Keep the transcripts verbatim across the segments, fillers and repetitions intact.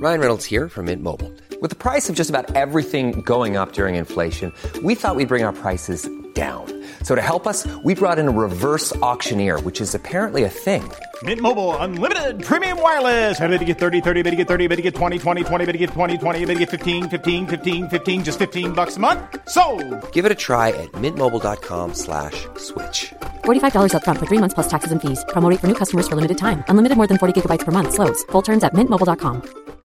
Ryan Reynolds here from Mint Mobile. With the price of just about everything going up during inflation, we thought we'd bring our prices down. So to help us, we brought in a reverse auctioneer, which is apparently a thing. Mint Mobile Unlimited Premium Wireless. How to get thirty, thirty, how to get thirty, how to get twenty, twenty, twenty, how to get twenty, twenty, how to get fifteen, fifteen, fifteen, fifteen, just fifteen bucks a month? Sold! Give it a try at mintmobile.com slash switch. forty-five dollars up front for three months plus taxes and fees. Promo rate for new customers for limited time. Unlimited more than forty gigabytes per month. Slows full terms at mint mobile dot com.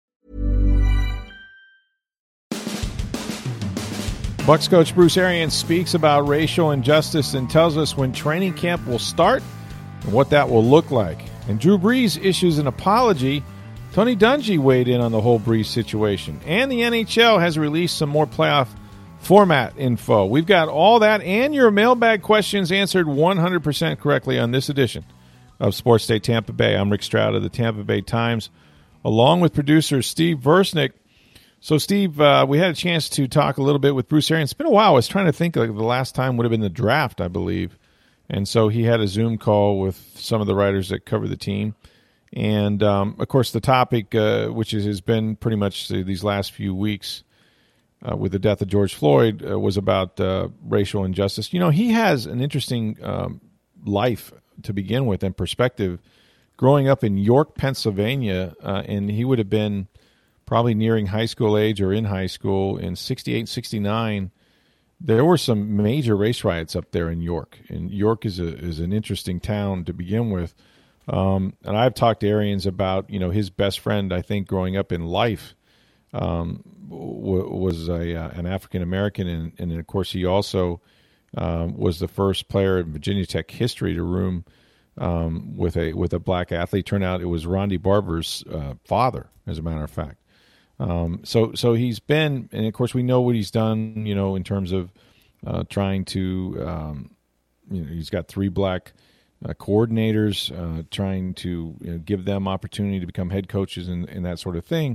Bucs coach Bruce Arians speaks about racial injustice and tells us when training camp will start and what that will look like. And Drew Brees issues an apology. Tony Dungy weighed in on the whole Brees situation. And the N H L has released some more playoff format info. We've got all that and your mailbag questions answered one hundred percent correctly on this edition of Sports Day Tampa Bay. I'm Rick Stroud of the Tampa Bay Times, along with producer Steve Versnick. So, Steve, uh, we had a chance to talk a little bit with Bruce Arians. It's been a while. I was trying to think, like the last time would have been the draft, I believe. And so he had a Zoom call with some of the writers that cover the team. And, um, of course, the topic, uh, which is, has been pretty much these last few weeks uh, with the death of George Floyd, uh, was about uh, racial injustice. You know, he has an interesting um, life to begin with and perspective. Growing up in York, Pennsylvania, uh, and he would have been probably nearing high school age or in high school in sixty-eight, sixty-nine, there were some major race riots up there in York. And York is a is an interesting town to begin with. Um, and I've talked to Arians about, you know, his best friend, I think, growing up in life um, w- was a, uh, an African-American. And, and, of course, he also um, was the first player in Virginia Tech history to room um, with a with a black athlete. Turned out it was Ronde Barber's uh, father, as a matter of fact. Um, so, so he's been, and of course we know what he's done, you know, in terms of uh, trying to, um, you know, he's got three black uh, coordinators, uh, trying to you know, give them opportunity to become head coaches and, and that sort of thing.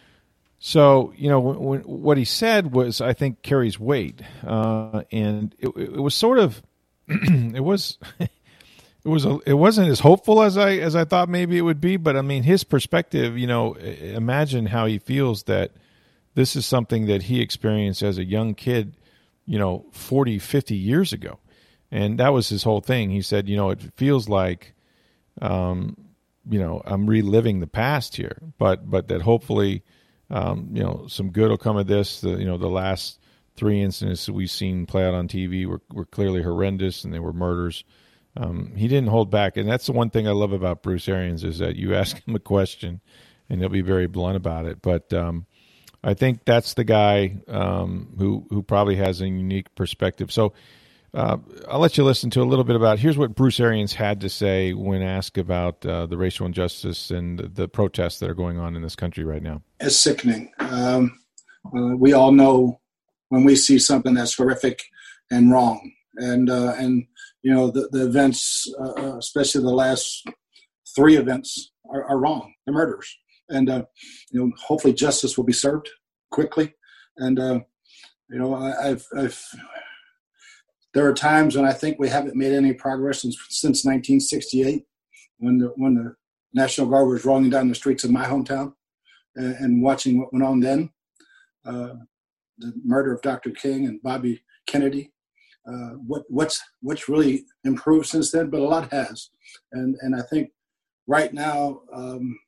So, you know, when, when, what he said was, I think, carries weight, uh, and it, it was sort of, it was. It was a, it wasn't as hopeful as I as I thought maybe it would be, but I mean his perspective, you know, imagine how he feels that this is something that he experienced as a young kid, you know, forty, fifty years ago. And that was his whole thing. He said, you know, it feels like um, you know, I'm reliving the past here, but but that hopefully um, you know, some good will come of this. The, you know, the last three incidents that we've seen play out on T V were were clearly horrendous and they were murders. Um, he didn't hold back, and that's the one thing I love about Bruce Arians is that you ask him a question, and he'll be very blunt about it. But um, I think that's the guy um, who who probably has a unique perspective. So uh, I'll let you listen to a little bit about. Here's what Bruce Arians had to say when asked about uh, the racial injustice and the, the protests that are going on in this country right now. It's sickening. Um, uh, we all know when we see something that's horrific and wrong, and uh, and. You know, the, the events, uh, especially the last three events, are, are wrong. They're murders. And, uh, you know, hopefully justice will be served quickly. And, uh, you know, I, I've, I've, there are times when I think we haven't made any progress since, since nineteen sixty-eight, when the, when the National Guard was rolling down the streets of my hometown and, and watching what went on then. Uh, the murder of Doctor King and Bobby Kennedy. Uh, what what's what's really improved since then, but a lot has, and and I think right now, um,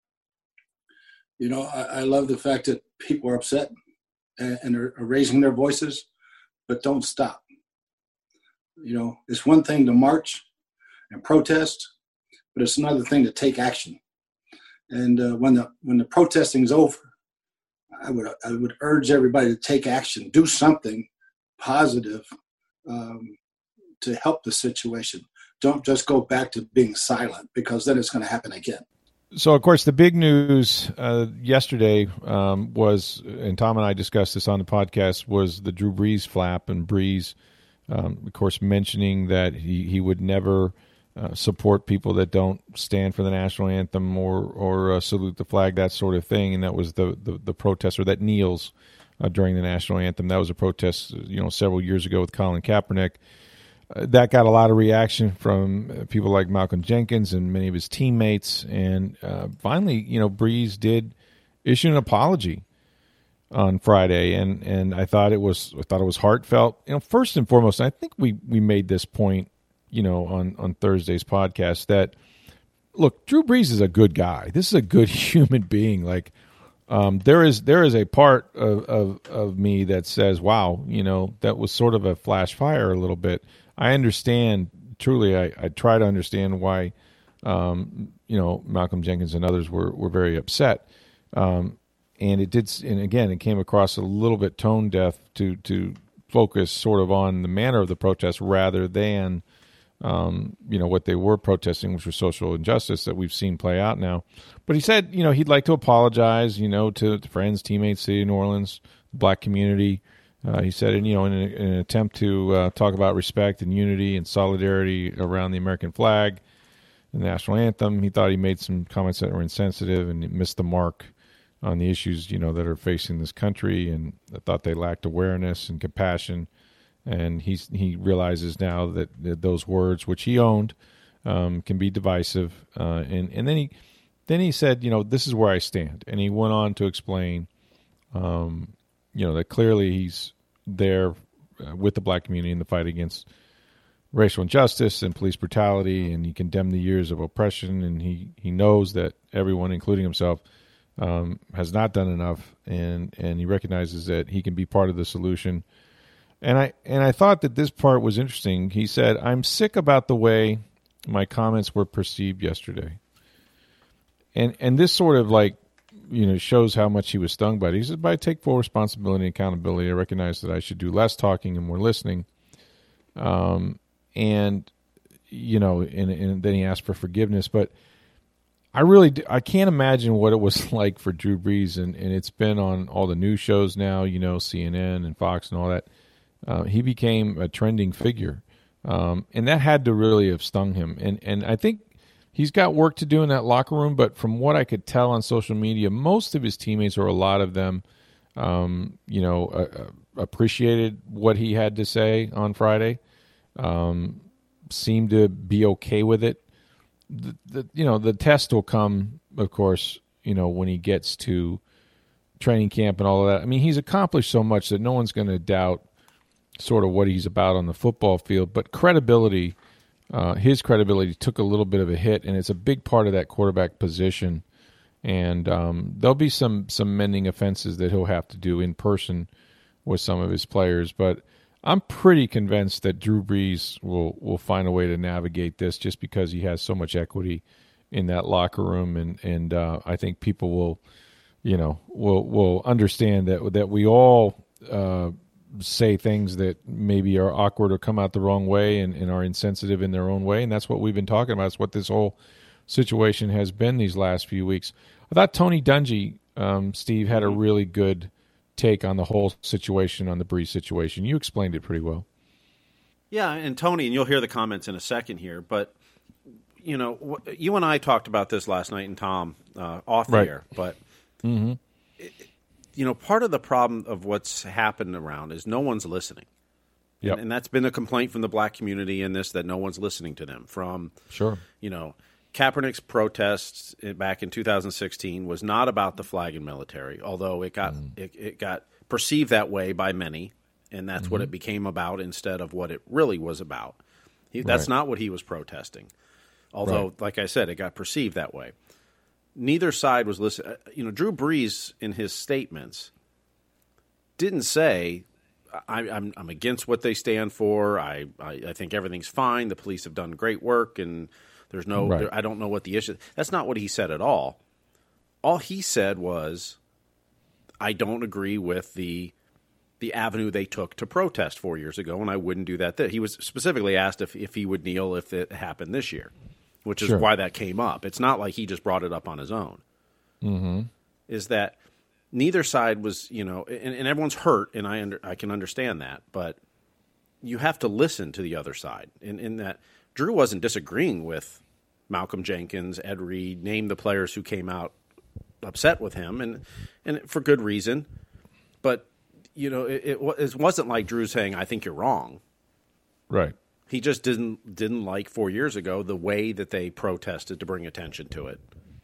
you know, I, I love the fact that people are upset and, and are, are raising their voices, but don't stop. You know, it's one thing to march and protest, but it's another thing to take action. And uh, when the when the protesting is over, I would I would urge everybody to take action, do something positive. Um, to help the situation. Don't just go back to being silent, because then it's going to happen again. So, of course, the big news uh, yesterday um, was, and Tom and I discussed this on the podcast, was the Drew Brees flap, and Brees, um, of course, mentioning that he, he would never uh, support people that don't stand for the national anthem or or uh, salute the flag, that sort of thing. And that was the, the, the protester that kneels Uh, during the national anthem. That was a protest, you know, several years ago with Colin Kaepernick. Uh, that got a lot of reaction from uh, people like Malcolm Jenkins and many of his teammates. And uh, finally, you know, Brees did issued an apology on Friday, and, and I thought it was I thought it was heartfelt. You know, first and foremost, I think we, we made this point, you know, on, on Thursday's podcast that look, Drew Brees is a good guy. This is a good human being. Like, um, there is there is a part of, of of me that says, wow, you know, that was sort of a flash fire a little bit. I understand truly. I, I try to understand why, um, you know, Malcolm Jenkins and others were were very upset. Um, And it did, and again, it came across a little bit tone deaf to to focus sort of on the manner of the protest rather than, um, you know, what they were protesting, which was social injustice that we've seen play out now. But he said, you know, he'd like to apologize, you know, to, to friends, teammates, city of New Orleans, the black community. Uh, he said, you know, in, a, in an attempt to uh, talk about respect and unity and solidarity around the American flag and the national anthem, he thought he made some comments that were insensitive and missed the mark on the issues, you know, that are facing this country, and I thought they lacked awareness and compassion. And he's he realizes now that, that those words, which he owned, um, can be divisive. Uh, and and then he then he said, you know, this is where I stand. And he went on to explain, um, you know, that clearly he's there uh, with the black community in the fight against racial injustice and police brutality, and he condemned the years of oppression. And he he knows that everyone, including himself, Um, has not done enough, and, and he recognizes that he can be part of the solution. And I and I thought that this part was interesting. He said, "I'm sick about the way my comments were perceived yesterday." And and this sort of like, you know, shows how much he was stung by it. He said, "But I take full responsibility and accountability. I recognize that I should do less talking and more listening." Um, and you know, and, and then he asked for forgiveness, but I really do, I can't imagine what it was like for Drew Brees, and, and it's been on all the news shows now, you know, C N N and Fox and all that. Uh, he became a trending figure, um, and that had to really have stung him. And and I think he's got work to do in that locker room, but from what I could tell on social media, most of his teammates, or a lot of them, um, you know, uh, appreciated what he had to say on Friday, um, seemed to be okay with it. The, the you know the test will come, of course, you know, when he gets to training camp and all of that. I mean, he's accomplished so much that no one's going to doubt sort of what he's about on the football field. But credibility, uh, his credibility took a little bit of a hit, and it's a big part of that quarterback position. And um, there'll be some some mending offenses that he'll have to do in person with some of his players, but I'm pretty convinced that Drew Brees will, will find a way to navigate this, just because he has so much equity in that locker room, and and uh, I think people will, you know, will will understand that that we all uh, say things that maybe are awkward or come out the wrong way and, and are insensitive in their own way, and that's what we've been talking about. It's what this whole situation has been these last few weeks. I thought Tony Dungy, um, Steve, had a really good take on the whole situation, on the Brees situation. You explained it pretty well. Yeah, and Tony, and you'll hear the comments in a second here, but, you know, you and I talked about this last night, and Tom, uh, off the right. air, but, mm-hmm. it, you know, part of the problem of what's happened around is no one's listening. Yep. And, and that's been a complaint from the black community in this, that no one's listening to them. From, sure, you know, Kaepernick's protests back in two thousand sixteen was not about the flag and military, although it got mm. it, it got perceived that way by many, and that's mm-hmm. what it became about instead of what it really was about. He, that's right. not what he was protesting, although, right. like I said, it got perceived that way. Neither side was listening. You know, Drew Brees in his statements didn't say, I, I'm, I'm against what they stand for. I, I, I think everything's fine. The police have done great work, and There's no, right. there, I don't know what the issue is. That's not what he said at all. All he said was, I don't agree with the the avenue they took to protest four years ago, and I wouldn't do that. He was specifically asked if, if he would kneel if it happened this year, which is sure. why that came up. It's not like he just brought it up on his own. Mm-hmm. Is that neither side was, you know, and, and everyone's hurt, and I under, I can understand that, but you have to listen to the other side in, in that – Drew wasn't disagreeing with Malcolm Jenkins, Ed Reed, name the players who came out upset with him, and and for good reason. But, you know, it, it, it wasn't like Drew saying, I think you're wrong. Right. He just didn't didn't like four years ago the way that they protested to bring attention to it.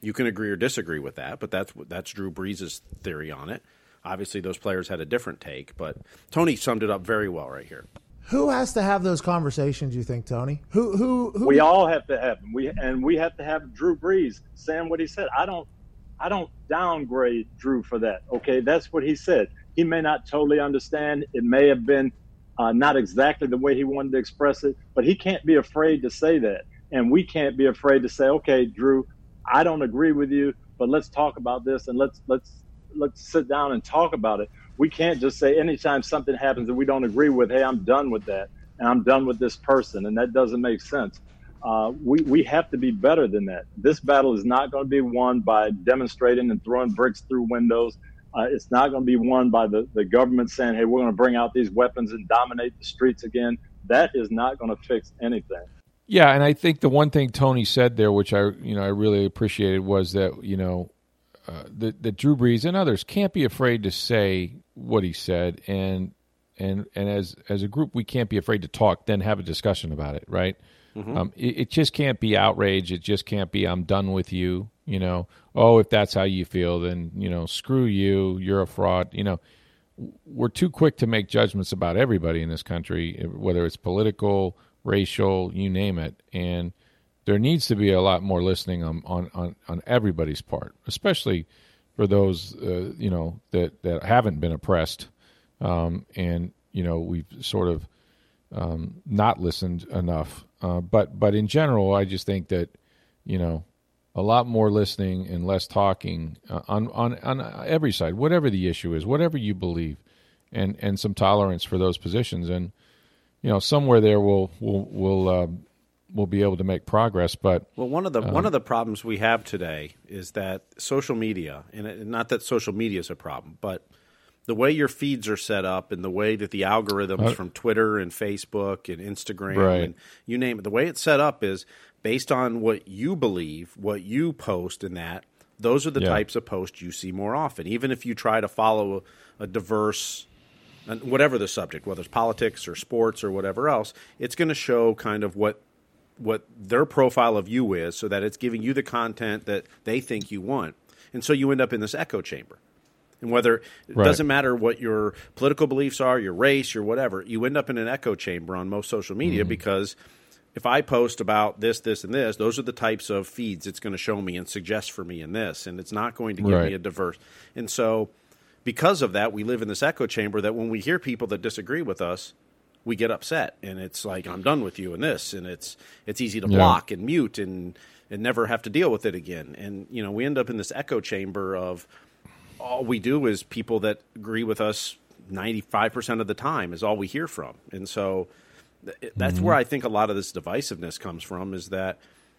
You can agree or disagree with that, but that's that's Drew Brees' theory on it. Obviously, those players had a different take, but Tony summed it up very well right here. Who has to have those conversations, you think, Tony? Who, who, who? We all have to have them. We and we have to have Drew Brees saying what he said. I don't, I don't downgrade Drew for that. Okay, that's what he said. He may not totally understand. It may have been uh, not exactly the way he wanted to express it, but he can't be afraid to say that, and we can't be afraid to say, okay, Drew, I don't agree with you, but let's talk about this and let's let's let's sit down and talk about it. We can't just say anytime something happens that we don't agree with, hey, I'm done with that, and I'm done with this person, and that doesn't make sense. Uh, we, we have to be better than that. This battle is not going to be won by demonstrating and throwing bricks through windows. Uh, it's not going to be won by the, the government saying, hey, we're going to bring out these weapons and dominate the streets again. That is not going to fix anything. Yeah, and I think the one thing Tony said there, which I you know I really appreciated, was that you know uh, that, that Drew Brees and others can't be afraid to say what he said, and and and as as a group, we can't be afraid to talk, then have a discussion about it, right? Mm-hmm. Um, it, it just can't be outrage. It just can't be I'm done with you. You know, oh, if that's how you feel, then you know, screw you. You're a fraud. You know, we're too quick to make judgments about everybody in this country, whether it's political, racial, you name it, and there needs to be a lot more listening on on, on, on everybody's part, especially for those uh, you know that, that haven't been oppressed, um, and you know we've sort of um, not listened enough. Uh, but but in general, I just think that you know a lot more listening and less talking uh, on on on every side, whatever the issue is, whatever you believe, and and some tolerance for those positions. And you know, somewhere there we'll we'll we'll uh, we'll be able to make progress. But well, one of the um, one of the problems we have today is that social media, and it, not that social media is a problem, but the way your feeds are set up and the way that the algorithms uh, from Twitter and Facebook and Instagram right. and you name it, the way it's set up is based on what you believe, what you post, and that those are the yeah. types of posts you see more often. Even if you try to follow a, a diverse. And whatever the subject, whether it's politics or sports or whatever else, it's going to show kind of what what their profile of you is so that it's giving you the content that they think you want. And so you end up in this echo chamber. And whether it right. doesn't matter what your political beliefs are, your race, your whatever, you end up in an echo chamber on most social media mm-hmm. because if I post about this, this, and this, those are the types of feeds it's going to show me and suggest for me in this. And it's not going to give right. me a diverse. And so because of that, we live in this echo chamber that when we hear people that disagree with us, we get upset. And it's like, I'm done with you in this. And it's it's easy to yeah. block and mute and, and never have to deal with it again. And, you know, we end up in this echo chamber of all we do is people that agree with us ninety-five percent of the time is all we hear from. And so th- that's mm-hmm. where I think a lot of this divisiveness comes from is that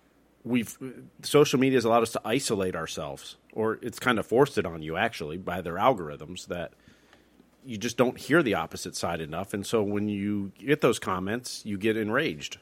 we've social media has allowed us to isolate ourselves, or it's kind of forced it on you actually by their algorithms that you just don't hear the opposite side enough. And so when you get those comments, you get enraged.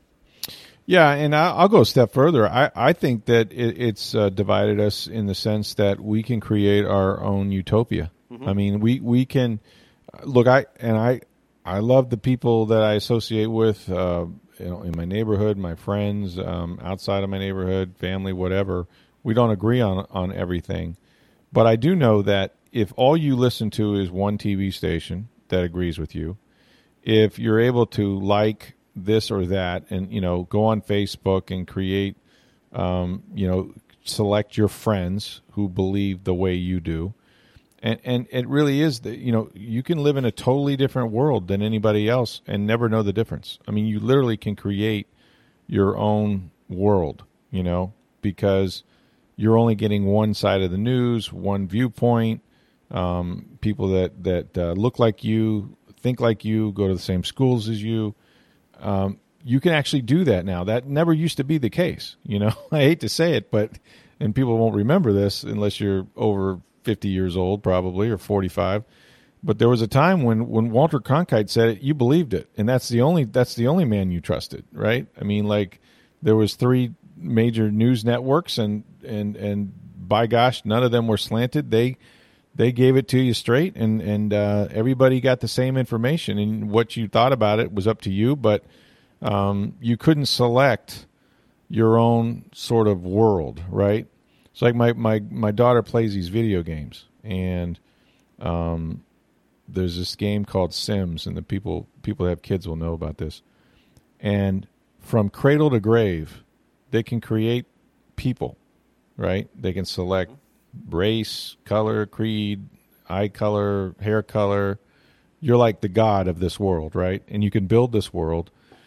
Yeah, and I'll go a step further. I, I think that it, it's uh, divided us in the sense that we can create our own utopia. Mm-hmm. I mean, we, we can look. I and I I love the people that I associate with. Uh, You know, in my neighborhood, my friends, um, outside of my neighborhood, family, whatever, we don't agree on on everything. But I do know that if all you listen to is one T V station that agrees with you, if you're able to like this or that and, you know, go on Facebook and create, um, you know, select your friends who believe the way you do, And and it really is that, you know, you can live in a totally different world than anybody else and never know the difference. I mean, you literally can create your own world, you know, because you're only getting one side of the news, one viewpoint, um, people that, that uh, look like you, think like you, go to the same schools as you. Um, you can actually do that now. That never used to be the case, you know. I hate to say it, but, and people won't remember this unless you're over fifty years old probably, or forty-five. But there was a time when, when Walter Cronkite said it, you believed it. And that's the only, that's the only man you trusted, right? I mean, like there was three major news networks and, and, and by gosh, none of them were slanted. They, they gave it to you straight and, and, uh, everybody got the same information, and what you thought about it was up to you. But, um, you couldn't select your own sort of world, right? It's like my, my, my daughter plays these video games, and um, there's this game called Sims, and the people people that have kids will know about this. And from cradle to grave, they can create people, right? They can select race, color, creed, eye color, hair color. You're like the god of this world, right? And you can build this world,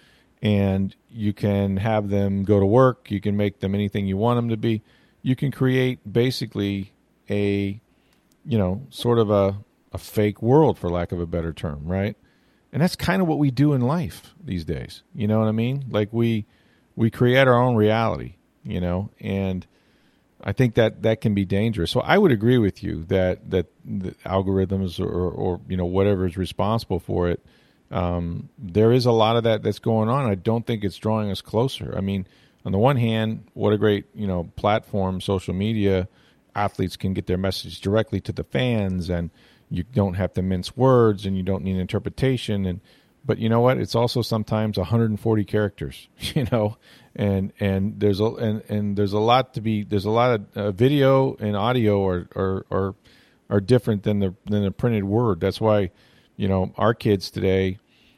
and you can have them go to work. You can make them anything you want them to be. You can create basically a, you know, sort of a, a fake world, for lack of a better term, right? And that's kind of what we do in life these days. You know what I mean? Like we we create our own reality, you know, and I think that that can be dangerous. So I would agree with you that that the algorithms or, or you know, whatever is responsible for it, um, there is a lot of that that's going on. I don't think it's drawing us closer. I mean, on the one hand, what a great, you know, platform, social media. Athletes can get their message directly to the fans, and you don't have to mince words, and you don't need interpretation. And but you know what? It's also sometimes one hundred forty characters, you know, and and there's a and, and there's a lot to be. There's a lot of uh, video and audio are are are are different than the than the printed word. That's why, you know, our kids today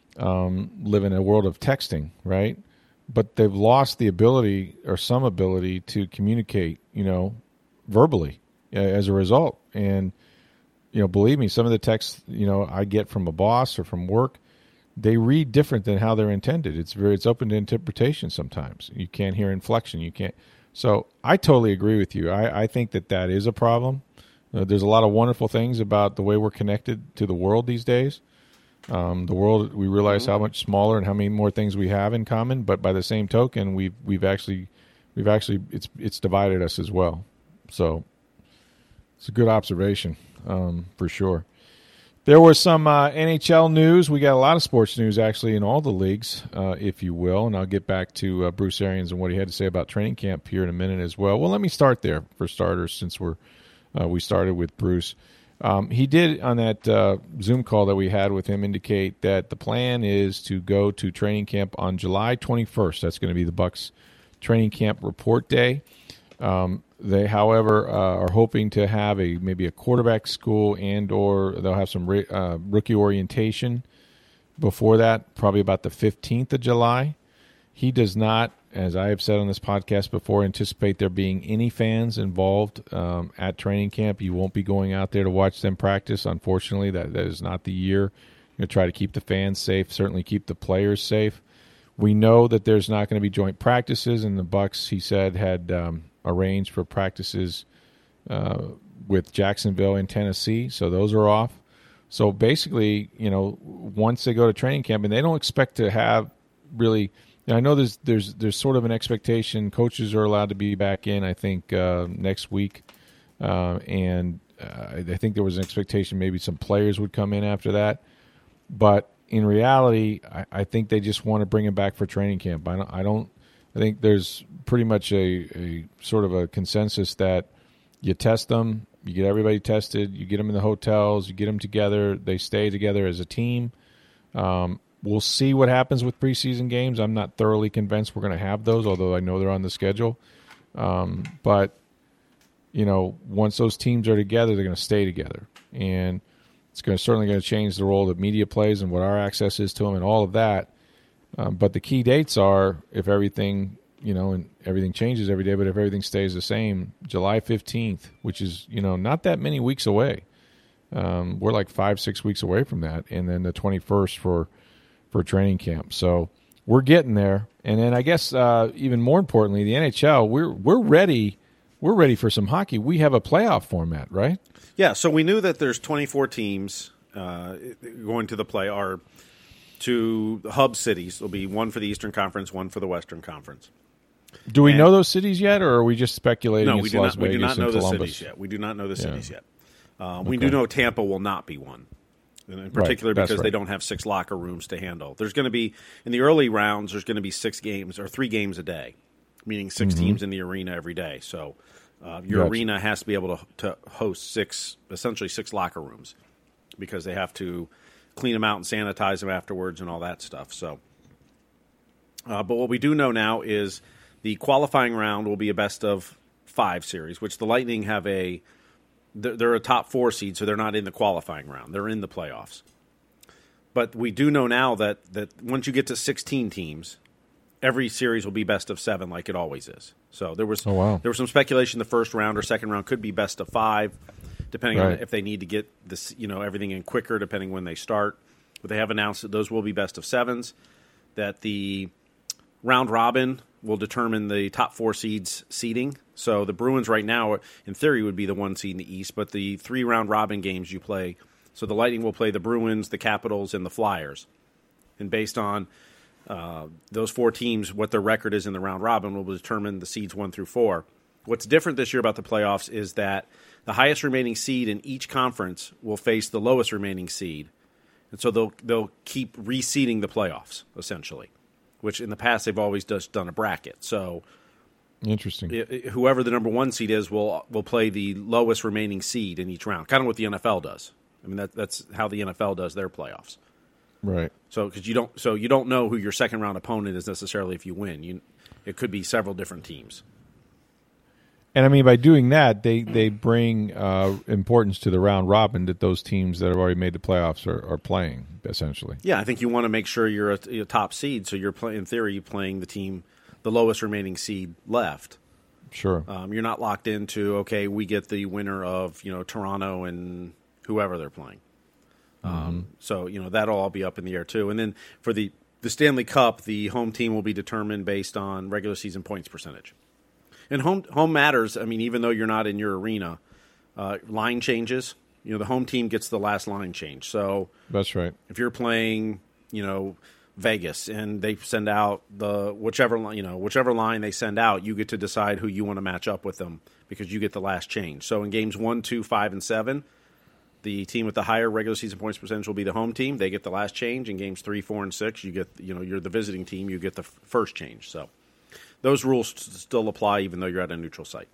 um, live in a world of texting, right? But they've lost the ability or some ability to communicate, you know, verbally uh, as a result. And you know, believe me, some of the texts, you know, I get from a boss or from work, they read different than how they're intended. It's very, it's open to interpretation sometimes. You can't hear inflection. You can't. So I totally agree with you. I, I think that that is a problem. Uh, there's a lot of wonderful things about the way we're connected to the world these days. Um, the world, we realize how much smaller and how many more things we have in common. But by the same token, we've we've actually we've actually it's it's divided us as well. So it's a good observation. Um, for sure. There was some uh, N H L news. We got a lot of sports news, actually, in all the leagues, uh, if you will. And I'll get back to uh, Bruce Arians and what he had to say about training camp here in a minute as well. Well, let me start there for starters, since we're uh, we started with Bruce. Um, he did, on that uh, Zoom call that we had with him, indicate that the plan is to go to training camp on July twenty-first. That's going to be the Bucs training camp report day. Um, they, however, uh, are hoping to have a maybe a quarterback school, and or they'll have some re- uh, rookie orientation before that, probably about the fifteenth of July. He does not, as I have said on this podcast before, anticipate there being any fans involved um, at training camp. You won't be going out there to watch them practice. Unfortunately, that, that is not the year. You'll try to keep the fans safe, certainly keep the players safe. We know that there's not going to be joint practices, and the Bucs, he said, had um, arranged for practices uh, with Jacksonville and Tennessee, so those are off. So basically, you know, once they go to training camp, and they don't expect to have really – I know there's there's there's sort of an expectation. Coaches are allowed to be back in, I think, uh, next week, uh, and uh, I think there was an expectation maybe some players would come in after that. But in reality, I, I think they just want to bring him back for training camp. I don't. I don't. I think there's pretty much a, a sort of a consensus that you test them, you get everybody tested, you get them in the hotels, you get them together, they stay together as a team. Um, We'll see what happens with preseason games. I'm not thoroughly convinced we're going to have those, although I know they're on the schedule. Um, but, you know, once those teams are together, they're going to stay together. And it's going to, certainly going to change the role that media plays and what our access is to them and all of that. Um, but the key dates are, if everything, you know, and everything changes every day, but if everything stays the same, July fifteenth, which is, you know, not that many weeks away. Um, we're like five, six weeks away from that. And then the twenty-first for – for training camp. So we're getting there. And then I guess uh, even more importantly, the N H L, we're we're ready we're ready for some hockey. We have a playoff format, right? Yeah, so we knew that there's twenty-four teams uh, going to the play are to hub cities. There'll be one for the Eastern Conference, one for the Western Conference. Do we and, know those cities yet, or are we just speculating no, it's we do Las not, we Vegas do not know and the Columbus? cities yet. We do not know the Yeah. cities yet. Uh, we Okay. do know Tampa will not be one. In particular, right, because right. they don't have six locker rooms to handle. There's going to be, in the early rounds, there's going to be six games or three games a day, meaning six Mm-hmm. teams in the arena every day. So uh, your Gotcha. arena has to be able to, to host six, essentially six locker rooms, because they have to clean them out and sanitize them afterwards and all that stuff. So, uh, but what we do know now is the qualifying round will be a best of five series, which the Lightning have a they're a top four seed, so they're not in the qualifying round. They're in the playoffs. But we do know now that, that once you get to sixteen teams, every series will be best of seven like it always is. So there was oh, wow. there was some speculation the first round or second round could be best of five, depending right. on if they need to get this, you know, everything in quicker, depending when they start. But they have announced that those will be best of sevens, that the round robin will determine the top four seeds seeding. So the Bruins right now, in theory, would be the one seed in the East, but the three round robin games you play, so the Lightning will play the Bruins, the Capitals, and the Flyers. And based on uh, those four teams, what their record is in the round robin will determine the seeds one through four. What's different this year about the playoffs is that the highest remaining seed in each conference will face the lowest remaining seed. And so they'll they'll keep reseeding the playoffs, essentially, which in the past they've always just done a bracket. So interesting. It, it, whoever the number one seed is will will play the lowest remaining seed in each round, kind of what the N F L does. I mean, that, that's how the N F L does their playoffs. Right. So because you don't, so you don't know who your second round opponent is necessarily if you win. You, it could be several different teams. And I mean, by doing that, they they bring uh, importance to the round robin that those teams that have already made the playoffs are, are playing essentially. Yeah, I think you want to make sure you're a, a top seed, so you're playing. In theory, you're playing the team, the lowest remaining seed left. Sure. Um, you're not locked into okay, we get the winner of you know Toronto and whoever they're playing. Mm-hmm. Um, so, you know, that'll all be up in the air, too. And then for the, the Stanley Cup, the home team will be determined based on regular season points percentage. And home home matters. I mean, even though you're not in your arena, uh, line changes. You know, the home team gets the last line change. So that's right. If you're playing, you know, Vegas and they send out the whichever, you know, whichever line they send out, you get to decide who you want to match up with them because you get the last change. So in games one, two, five, and seven, the team with the higher regular season points percentage will be the home team. They get the last change. In games three, four, and six, you get you know you're the visiting team. You get the f- first change. So those rules st- still apply even though you're at a neutral site.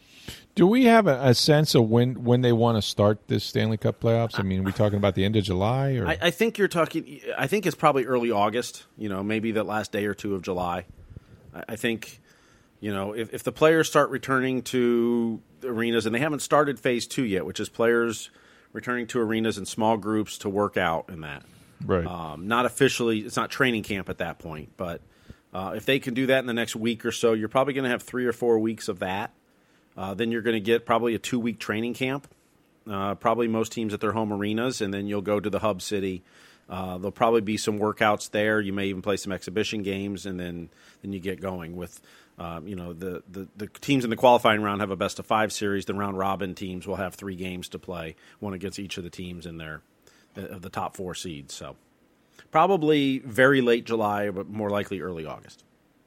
Do we have a, a sense of when, when they want to start this Stanley Cup playoffs? I mean, are we talking about the end of July? Or I, I think you're talking. I think it's probably early August. You know, maybe that last day or two of July. I, I think. You know, if, if the players start returning to arenas, and they haven't started phase two yet, which is players returning to arenas in small groups to work out in that. Right. Um, not officially, it's not training camp at that point, but uh, if they can do that in the next week or so, you're probably going to have three or four weeks of that. Uh, then you're going to get probably a two-week training camp, uh, probably most teams at their home arenas, and then you'll go to the hub city. Uh, there'll probably be some workouts there. You may even play some exhibition games, and then, then you get going with um, you know the, the, the teams in the qualifying round have a best of five series. The round robin teams will have three games to play, one against each of the teams in their of the top four seeds. So probably very late July, but more likely early August,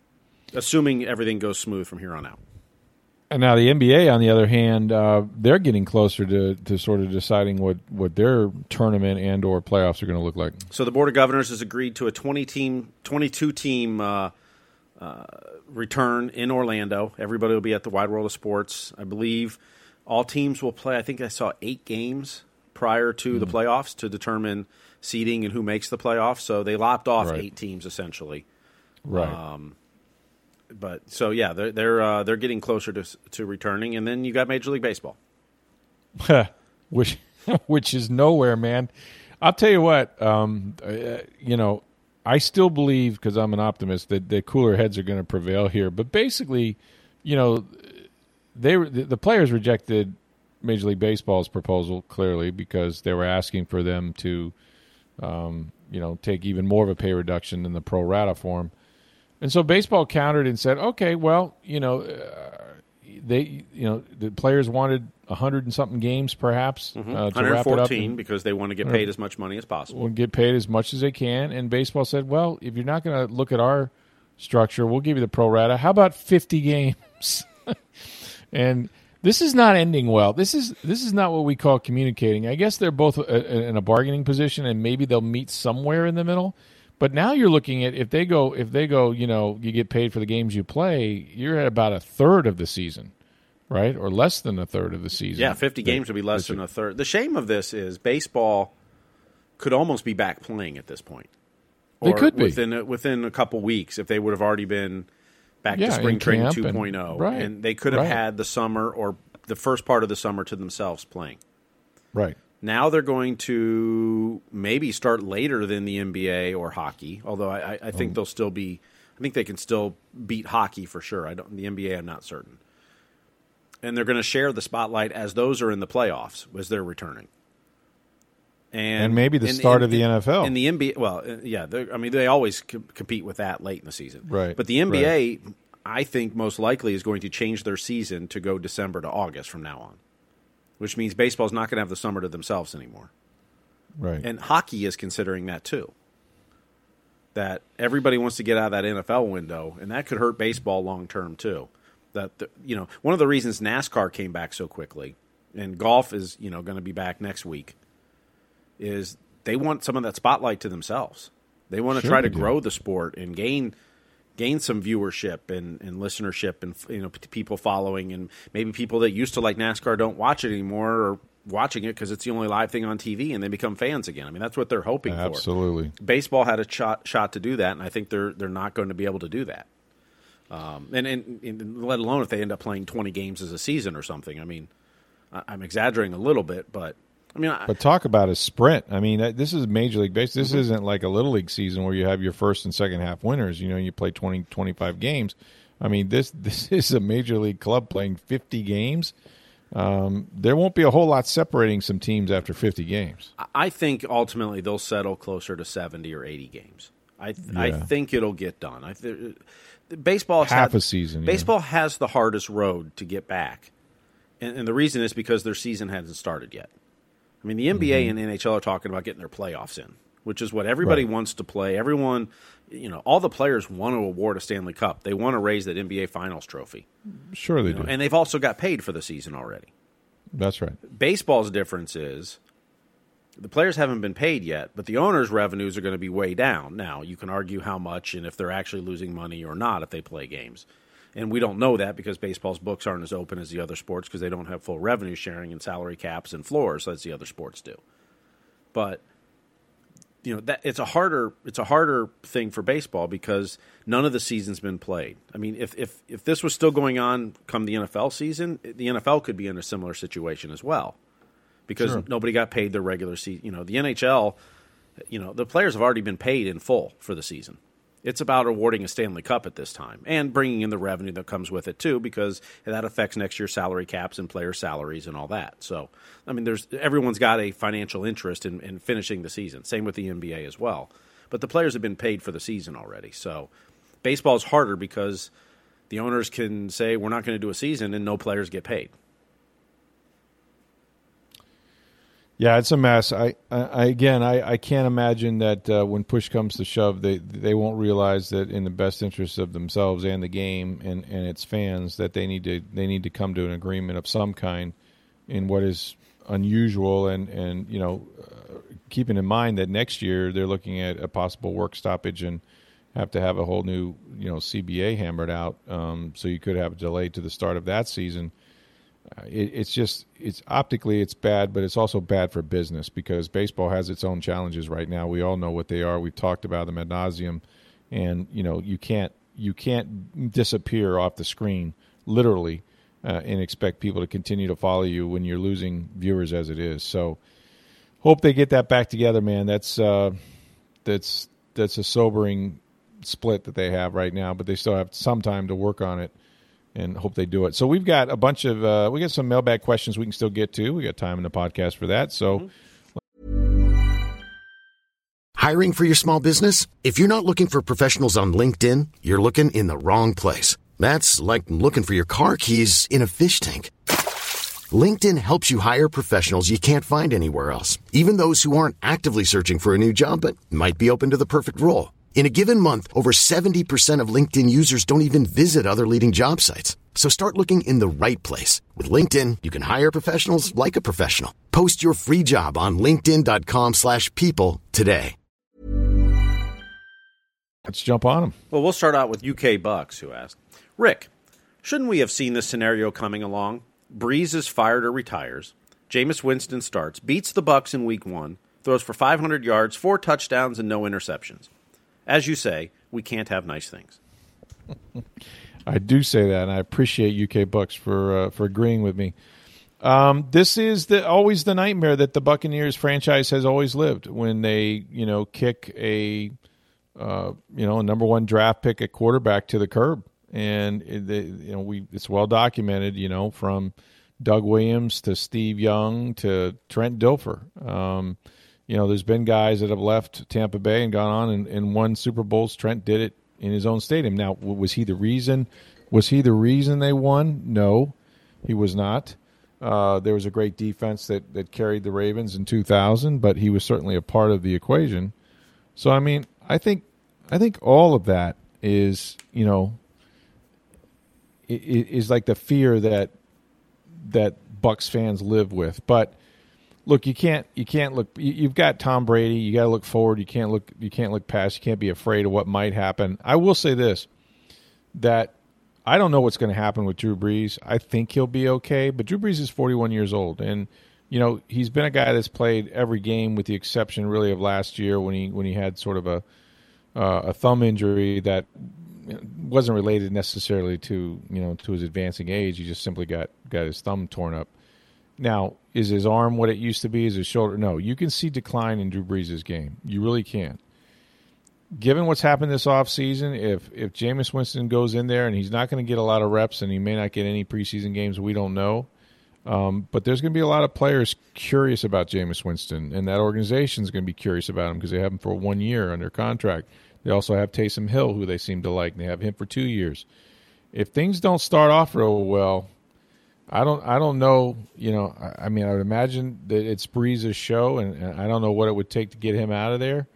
assuming everything goes smooth from here on out. And now the N B A, on the other hand, uh, they're getting closer to, to sort of deciding what, what their tournament and or playoffs are going to look like. So the Board of Governors has agreed to a twenty-team, twenty-two-team uh, uh, return in Orlando. Everybody will be at the Wide World of Sports. I believe all teams will play, I think I saw eight games prior to mm-hmm. the playoffs to determine seeding and who makes the playoffs. So they lopped off right. eight teams, essentially. Right. Um, But so yeah, they're they're uh, they're getting closer to to returning, and then you got Major League Baseball, which which is nowhere, man. I'll tell you what, um, uh, you know, I still believe because I'm an optimist that the cooler heads are going to prevail here. But basically, you know, they the, the players rejected Major League Baseball's proposal clearly because they were asking for them to, um, you know, take even more of a pay reduction in the pro rata form. And so baseball countered and said, okay, well, you know, uh, they, you know, the players wanted a hundred and something games, perhaps, mm-hmm. uh, to wrap it up, and, because they want to get paid as much money as possible. Will get paid as much as they can. And baseball said, well, if you're not going to look at our structure, we'll give you the pro rata. How about fifty games? And this is not ending well. This is this is not what we call communicating. I guess they're both in a bargaining position, and maybe they'll meet somewhere in the middle. But now you're looking at if they go, if they go, you know, you get paid for the games you play, you're at about a third of the season, right? Or less than a third of the season. Yeah, fifty games would be less than a third. The shame of this is baseball could almost be back playing at this point. They could be. Within a, within a couple weeks if they would have already been back Yeah, to spring in training camp two and- point oh, right, and they could have right. had the summer or the first part of the summer to themselves playing. Right. Now they're going to maybe start later than the N B A or hockey, although I, I think Oh. they'll still be – I think they can still beat hockey for sure. I don't, the N B A, I'm not certain. And they're going to share the spotlight as those are in the playoffs as they're returning. And, And maybe the start of the N F L. In the N B A, well, uh, yeah, I mean, they always co- compete with that late in the season. Right, But the N B A, right. I think most likely is going to change their season to go December to August from now on, which means baseball's not going to have the summer to themselves anymore. Right. And hockey is considering that too. That everybody wants to get out of that N F L window, and that could hurt baseball long term too. That the, you know, one of the reasons NASCAR came back so quickly, and golf is you know going to be back next week, is they want some of that spotlight to themselves. They want to Sure try to they do. grow the sport and gain gain some viewership and, and listenership and you know p- people following, and maybe people that used to like NASCAR don't watch it anymore or watching it because it's the only live thing on T V and they become fans again. I mean, that's what they're hoping for. Absolutely. Baseball had a shot shot to do that, and I think they're they're not going to be able to do that. Um, and, and, and let alone if they end up playing twenty games as a season or something. I mean, I, I'm exaggerating a little bit, but I mean, I, But talk about a sprint. I mean, uh, this is Major League Baseball. This Mm-hmm. isn't like a Little League season where you have your first and second half winners. You know, you play twenty, twenty-five games. I mean, this this is a Major League club playing fifty games. Um, there won't be a whole lot separating some teams after fifty games. I think ultimately they'll settle closer to seventy or eighty games. I I Yeah. think it'll get done. I th- baseball has Half had, a season, yeah. Baseball has the hardest road to get back, and, and the reason is because their season hasn't started yet. I mean, the N B A Mm-hmm. and N H L are talking about getting their playoffs in, which is what everybody Right. wants to play. Everyone, you know, all the players want to award a Stanley Cup. They want to raise that N B A Finals trophy, Sure they you know, do. and they've also got paid for the season already. That's right. Baseball's difference is the players haven't been paid yet, but the owners' revenues are going to be way down. Now, you can argue how much and if they're actually losing money or not if they play games. And we don't know that because baseball's books aren't as open as the other sports because they don't have full revenue sharing and salary caps and floors as the other sports do. But you know, that it's a harder it's a harder thing for baseball because none of the season's been played. I mean, if if if this was still going on come the N F L season, the N F L could be in a similar situation as well. Because Sure. nobody got paid their regular season. You know, the N H L, you know, the players have already been paid in full for the season. It's about awarding a Stanley Cup at this time and bringing in the revenue that comes with it too, because that affects next year's salary caps and player salaries and all that. So, I mean, there's everyone's got a financial interest in, in finishing the season. Same with the N B A as well. But the players have been paid for the season already. So, baseball's harder because the owners can say we're not going to do a season and no players get paid. Yeah, it's a mess. I, I I- again, I, I can't imagine that uh, when push comes to shove, they they won't realize that in the best interest of themselves and the game and, and its fans, that they need to they need to come to an agreement of some kind in what is unusual, and and you know, uh, keeping in mind that next year they're looking at a possible work stoppage and have to have a whole new you know C B A hammered out. Um, so you could have a delay to the start of that season. Uh, it, it's just it's optically it's bad, but it's also bad for business because baseball has its own challenges right now. We all know what they are. We've talked about them ad nauseum, and you know you can't you can't disappear off the screen literally uh, and expect people to continue to follow you when you're losing viewers as it is. So hope they get that back together, man. That's uh, that's that's a sobering split that they have right now, but they still have some time to work on it. And hope they do it. So we've got a bunch of uh, we got some mailbag questions we can still get to. We got time in the podcast for that. So, Hiring for your small business? If you're not looking for professionals on LinkedIn, you're looking in the wrong place. That's like looking for your car keys in a fish tank. LinkedIn helps you hire professionals you can't find anywhere else, even those who aren't actively searching for a new job but might be open to the perfect role. In a given month, over seventy percent of LinkedIn users don't even visit other leading job sites. So start looking in the right place. With LinkedIn, you can hire professionals like a professional. Post your free job on linkedin dot com slash people today. let's jump on them. Well, we'll start out with U K Bucks, who asked, Rick, shouldn't we have seen this scenario coming along? Breeze is fired or retires. Jameis Winston starts, beats the Bucks in week one, throws for five hundred yards, four touchdowns, and no interceptions. As you say, we can't have nice things. I do say that, and I appreciate U K Bucks for uh, for agreeing with me. Um, this is the always the nightmare that the Buccaneers franchise has always lived when they, you know, kick a, uh, you know, a number one draft pick at quarterback to the curb, and it, they, you know, we it's well documented, you know, from Doug Williams to Steve Young to Trent Dilfer. Um, you know, there's been guys that have left Tampa Bay and gone on and, and won Super Bowls. Trent did it in his own stadium. Now, was he the reason? Was he the reason they won? No, he was not. Uh, there was a great defense that, that carried the Ravens in two thousand, but he was certainly a part of the equation. So, I mean, I think I think all of that is, you know, is like the fear that that Bucs fans live with. But look, you can't you can't look. You've got Tom Brady. You got to look forward. You can't look. You can't look past. You can't be afraid of what might happen. I will say this: that I don't know what's going to happen with Drew Brees. I think he'll be okay, but Drew Brees is forty-one years old, and you know he's been a guy that's played every game with the exception, really, of last year when he when he had sort of a uh, a thumb injury that wasn't related necessarily to you know to his advancing age. He just simply got got his thumb torn up. Now, is his arm what it used to be? Is his shoulder? No, you can see decline in Drew Brees' game. You really can. Given what's happened this offseason, if if Jameis Winston goes in there and he's not going to get a lot of reps and he may not get any preseason games, we don't know. Um, but there's going to be a lot of players curious about Jameis Winston, and that organization is going to be curious about him because they have him for one year under contract. They also have Taysom Hill, who they seem to like, and they have him for two years. If things don't start off real well, I don't I don't know. You know, I, I mean, I would imagine that it's Brees' show, and, and I don't know what it would take to get him out of there.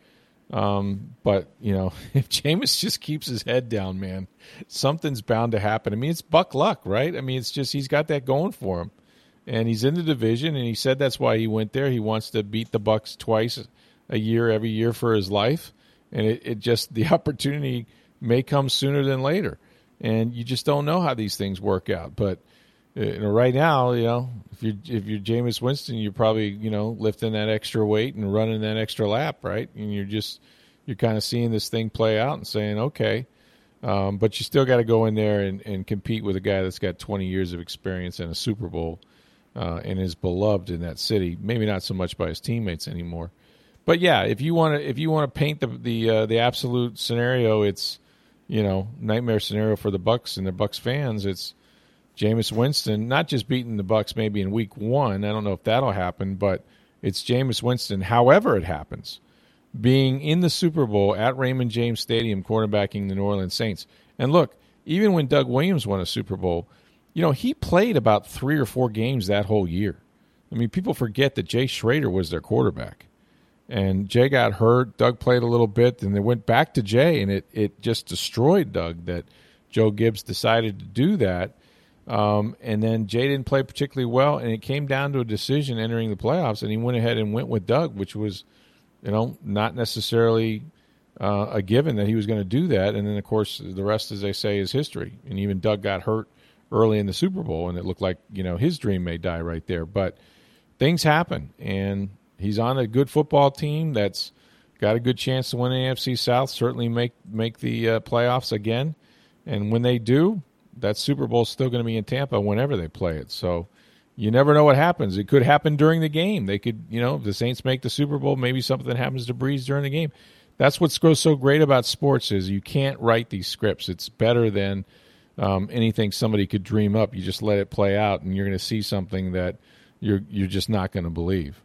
Um, but, you know, if Jameis just keeps his head down, man, something's bound to happen. I mean, it's Buck luck, right? I mean, it's just he's got that going for him. And he's in the division, and he said that's why he went there. He wants to beat the Bucs twice a year, every year for his life. And it, it just, the opportunity may come sooner than later. And you just don't know how these things work out. But you know, right now, you know, if you're if you're Jameis Winston, you're probably you know lifting that extra weight and running that extra lap, right? And you're just you're kind of seeing this thing play out and saying, okay, um, but you still got to go in there and, and compete with a guy that's got twenty years of experience and a Super Bowl uh, and is beloved in that city. Maybe not so much by his teammates anymore, but yeah, if you want to if you want to paint the the uh, the absolute scenario, it's you know nightmare scenario for the Bucs and the Bucs fans. It's Jameis Winston, not just beating the Bucs maybe in week one. I don't know if that'll happen, but it's Jameis Winston, however it happens, being in the Super Bowl at Raymond James Stadium quarterbacking the New Orleans Saints. And look, even when Doug Williams won a Super Bowl, you know, he played about three or four games that whole year. I mean, people forget that Jay Schrader was their quarterback. And Jay got hurt. Doug played a little bit, and they went back to Jay, and it, it just destroyed Doug that Joe Gibbs decided to do that. Um, and then Jay didn't play particularly well, and it came down to a decision entering the playoffs, and he went ahead and went with Doug, which was, you know, not necessarily uh, a given that he was going to do that. And then, of course, the rest, as they say, is history. And even Doug got hurt early in the Super Bowl, and it looked like, you know, his dream may die right there. But things happen, and he's on a good football team that's got a good chance to win the A F C South, certainly make, make the uh, playoffs again. And when they do, that Super Bowl is still going to be in Tampa whenever they play it. So you never know what happens. It could happen during the game. They could, you know, if the Saints make the Super Bowl, maybe something happens to Brees during the game. That's what's so great about sports is you can't write these scripts. It's better than um, anything somebody could dream up. You just let it play out, and you're going to see something that you're you're just not going to believe.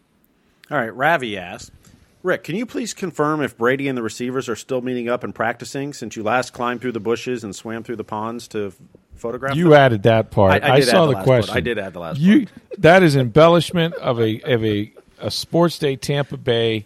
All right, Ravi asked, Rick, can you please confirm if Brady and the receivers are still meeting up and practicing since you last climbed through the bushes and swam through the ponds to photograph you them? added that part. I, I, I saw the, the question. Part. I did add the last you, part. That is embellishment of a of a, a Sports Day Tampa Bay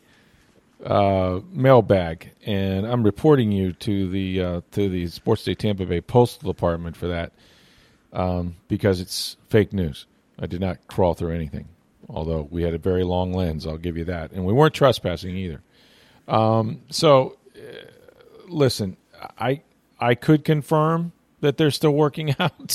uh, mailbag, and I'm reporting you to the uh, to the Sports Day Tampa Bay Postal Department for that um, because it's fake news. I did not crawl through anything. Although we had a very long lens, I'll give you that. And we weren't trespassing either. Um, so, uh, listen, I I could confirm that they're still working out.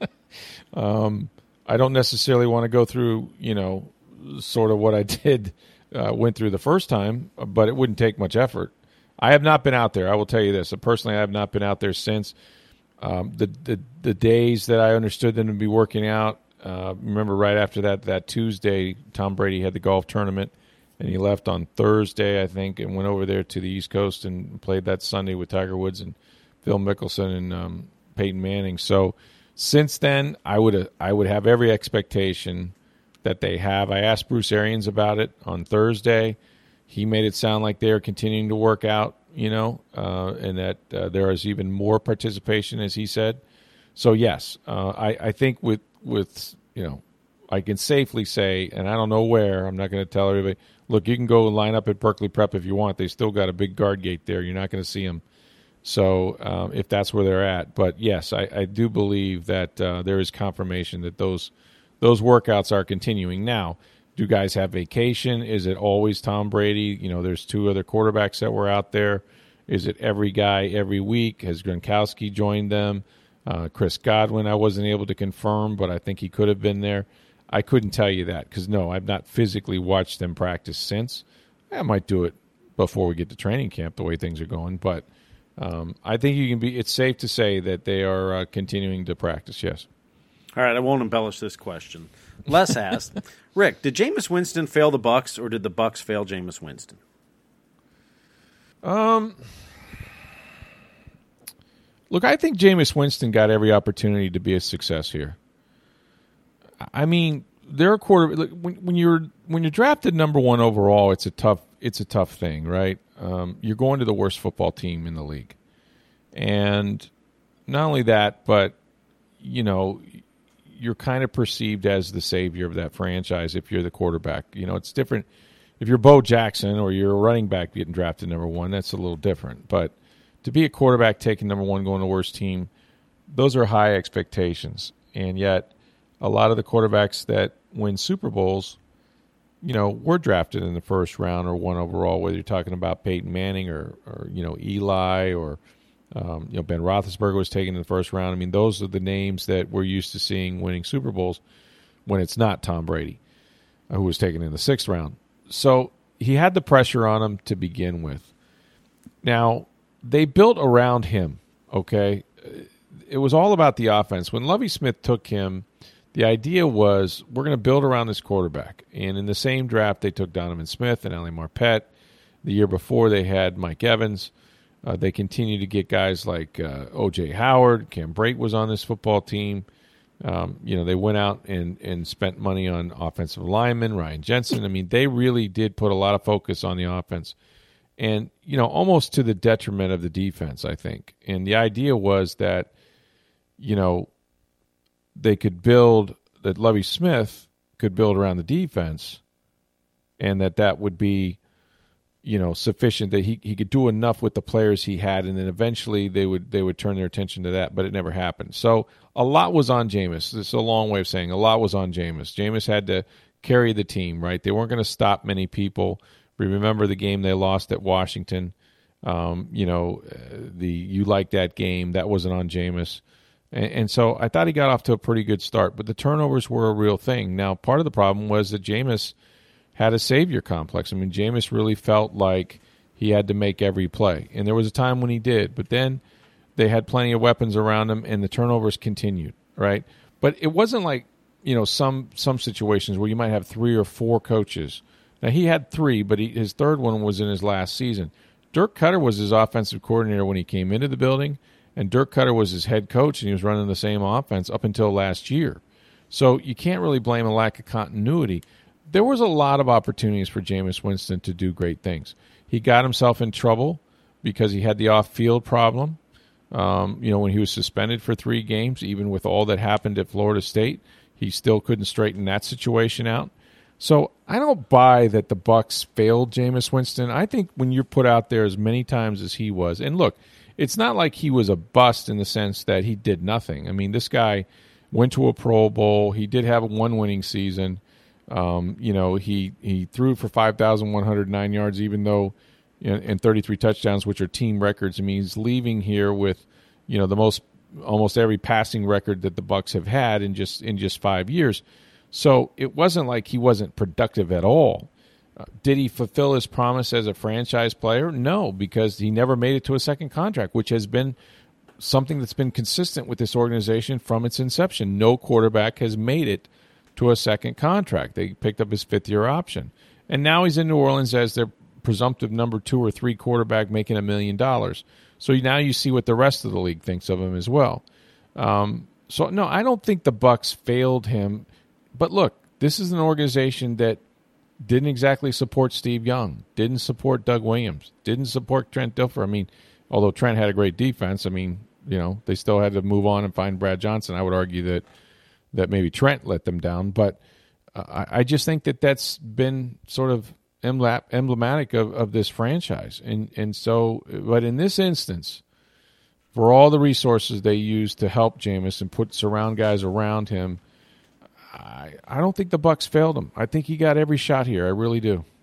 um, I don't necessarily want to go through, you know, sort of what I did, uh, went through the first time, but it wouldn't take much effort. I have not been out there. I will tell you this. Personally, I have not been out there since. um, the, the the days that I understood them to be working out. Uh, remember, right after that, that Tuesday, Tom Brady had the golf tournament, and he left on Thursday, I think, and went over there to the East Coast and played that Sunday with Tiger Woods and Phil Mickelson and um, Peyton Manning. So since then, I would I would have every expectation that they have. I asked Bruce Arians about it on Thursday. He made it sound like they are continuing to work out, you know, uh, and that uh, there is even more participation, as he said. So yes, uh, I, I think with with you know, I can safely say, and I don't know where. I'm not going to tell everybody. Look, you can go line up at Berkeley Prep if you want. They still got a big guard gate there. You're not going to see them. So um, if that's where they're at, but yes, I, I do believe that uh, there is confirmation that those those workouts are continuing. Now, do guys have vacation? Is it always Tom Brady? You know, there's two other quarterbacks that were out there. Is it every guy every week? Has Gronkowski joined them? Uh, Chris Godwin, I wasn't able to confirm, but I think he could have been there. I couldn't tell you that because, no, I've not physically watched them practice since. I might do it before we get to training camp the way things are going, but um, I think you can be. It's safe to say that they are uh, continuing to practice, yes. All right, I won't embellish this question. Les asked, Rick, did Jameis Winston fail the Bucs, or did the Bucs fail Jameis Winston? Um, look, I think Jameis Winston got every opportunity to be a success here. I mean, they're a quarter. Look, when, when you're when you're drafted number one overall, it's a tough it's a tough thing, right? Um, you're going to the worst football team in the league, and not only that, but you know, you're kind of perceived as the savior of that franchise if you're the quarterback. You know, it's different if you're Bo Jackson or you're a running back getting drafted number one. That's a little different, but to be a quarterback taking number one, going to the worst team, those are high expectations, and yet a lot of the quarterbacks that win Super Bowls, you know, were drafted in the first round or one overall, whether you're talking about Peyton Manning or, or you know, Eli or, um, you know, Ben Roethlisberger was taken in the first round. I mean, those are the names that we're used to seeing winning Super Bowls when it's not Tom Brady, uh, who was taken in the sixth round. So he had the pressure on him to begin with. Now, they built around him, okay? It was all about the offense. When Lovie Smith took him, the idea was we're going to build around this quarterback. And in the same draft, they took Donovan Smith and Ali Marpet. The year before, they had Mike Evans. Uh, they continued to get guys like uh, O J Howard. Cam Brate was on this football team. Um, you know, they went out and, and spent money on offensive linemen, Ryan Jensen. I mean, they really did put a lot of focus on the offense. And, you know, almost to the detriment of the defense, I think. And the idea was that, you know, they could build, that Lovie Smith could build around the defense, and that that would be, you know, sufficient, that he, he could do enough with the players he had, and then eventually they would they would turn their attention to that, but it never happened. So a lot was on Jameis. This is a long way of saying a lot was on Jameis. Jameis had to carry the team, right? They weren't going to stop many people. We remember the game they lost at Washington. Um, you know, the you like that game. That wasn't on Jameis. And so I thought he got off to a pretty good start, but the turnovers were a real thing. Now, part of the problem was that Jameis had a savior complex. I mean, Jameis really felt like he had to make every play, and there was a time when he did, but then they had plenty of weapons around him, and the turnovers continued, right? But it wasn't like, you know, some some situations where you might have three or four coaches. Now, he had three, but he, his third one was in his last season. Dirk Cutter was his offensive coordinator when he came into the building, and Dirk Cutter was his head coach, and he was running the same offense up until last year. So you can't really blame a lack of continuity. There was a lot of opportunities for Jameis Winston to do great things. He got himself in trouble because he had the off-field problem. Um, you know, when he was suspended for three games, even with all that happened at Florida State, he still couldn't straighten that situation out. So I don't buy that the Bucs failed Jameis Winston. I think when you're put out there as many times as he was, and look, it's not like he was a bust in the sense that he did nothing. I mean, this guy went to a Pro Bowl. He did have one winning season. Um, you know, he, he threw for five thousand one hundred nine yards, even though, you know, and thirty-three touchdowns, which are team records. I mean, he's leaving here with, you know, the most, almost every passing record that the Bucs have had in just in just five years. So it wasn't like he wasn't productive at all. Uh, did he fulfill his promise as a franchise player? No, because he never made it to a second contract, which has been something that's been consistent with this organization from its inception. No quarterback has made it to a second contract. They picked up his fifth-year option. And now he's in New Orleans as their presumptive number two or three quarterback making a million dollars. So now you see what the rest of the league thinks of him as well. Um, so, no, I don't think the Bucs failed him. But, look, this is an organization that didn't exactly support Steve Young, didn't support Doug Williams, didn't support Trent Dilfer. I mean, although Trent had a great defense, I mean, you know, they still had to move on and find Brad Johnson. I would argue that that maybe Trent let them down. But uh, I, I just think that that's been sort of emblematic of, of this franchise. And, and so, but in this instance, for all the resources they used to help Jameis and put surround guys around him, I, I don't think the Bucs failed him. I think he got every shot here. I really do. All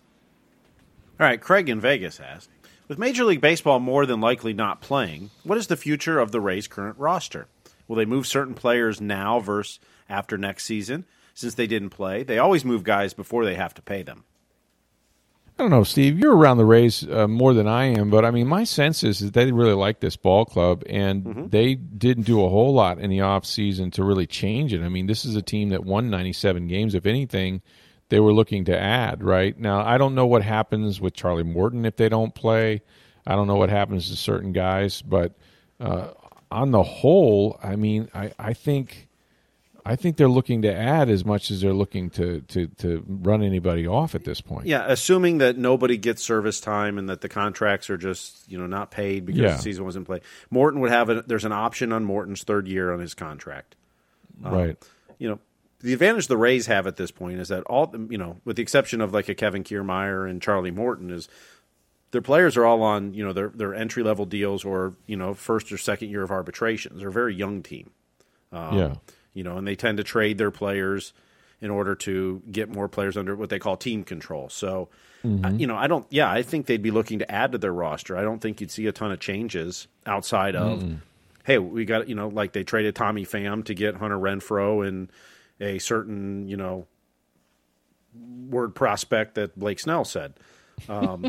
right, Craig in Vegas asked, with Major League Baseball more than likely not playing, what is the future of the Rays' current roster? Will they move certain players now versus after next season? Since they didn't play, they always move guys before they have to pay them. I don't know, Steve. You're around the Rays uh, more than I am, but I mean, my sense is that they really like this ball club, and mm-hmm. they didn't do a whole lot in the offseason to really change it. I mean, this is a team that won ninety-seven games. If anything, they were looking to add, right? Now, I don't know what happens with Charlie Morton if they don't play. I don't know what happens to certain guys, but uh, on the whole, I mean, I, I think I think they're looking to add as much as they're looking to, to, to run anybody off at this point. Yeah, assuming that nobody gets service time and that the contracts are just, you know, not paid because yeah. the season wasn't played. Morton would have a, there's an option on Morton's third year on his contract. Um, right. You know, the advantage the Rays have at this point is that all, you know, with the exception of like a Kevin Kiermaier and Charlie Morton, is their players are all on, you know, their their entry level deals or, you know, first or second year of arbitrations. They're a very young team. Um, yeah. You know, and they tend to trade their players in order to get more players under what they call team control. So, mm-hmm. uh, you know, I don't, yeah, I think they'd be looking to add to their roster. I don't think you'd see a ton of changes outside of, mm. hey, we got, you know, like they traded Tommy Pham to get Hunter Renfroe and a certain, you know, word prospect that Blake Snell said. Um,